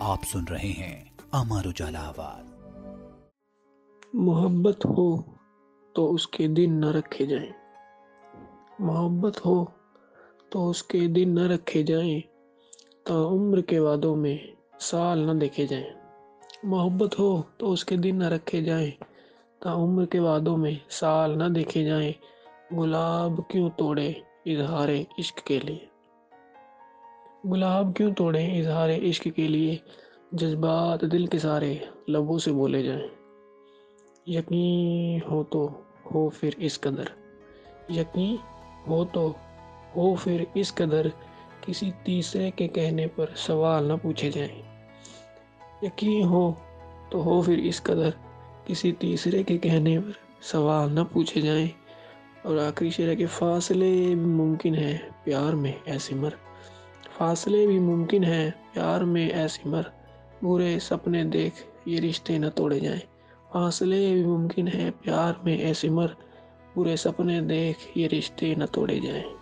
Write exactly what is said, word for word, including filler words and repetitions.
आप सुन रहे हैं अमर उजाला आवाज। मोहब्बत हो तो उसके दिन न रखे जाएं। मोहब्बत हो तो उसके दिन न रखे जाएं, तो उम्र के वादों में साल न देखे जाएं। मोहब्बत हो तो उसके दिन न रखे जाएं, तो उम्र के वादों में साल न देखे जाएं। गुलाब क्यों तोड़े इजहारे इश्क के लिए, गुलाब क्यों तोड़े इजहारे इश्क के लिए, जज्बात दिल के सारे लबों से बोले जाएं। यकीन हो तो हो फिर इस कदर, यकीन हो तो हो फिर इस कदर, किसी तीसरे के कहने पर सवाल न पूछे जाएं। यकीन हो तो हो फिर इस कदर, किसी तीसरे के कहने पर सवाल न पूछे जाएं। और आखिरी शेर है कि फासले भी मुमकिन है प्यार में ऐसी मर, फासले भी मुमकिन है प्यार में ऐसी मर, बुरे सपने देख ये रिश्ते न तोड़े जाएं। फासले भी मुमकिन है प्यार में ऐसी मर, बुरे सपने देख ये रिश्ते न तोड़े जाएं।